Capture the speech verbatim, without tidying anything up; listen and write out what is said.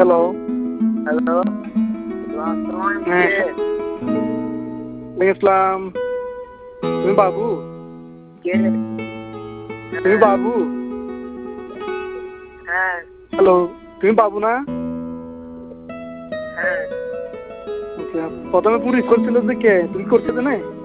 hello hello হ্যাঁ ইসলাম তুমি বাবু কে তুমি বাবু হ্যাঁ হ্যালো তুমি বাবু না হ্যাঁ আচ্ছা প্রথমে পুলিশ করছিল যে কে তুমি করছো তো না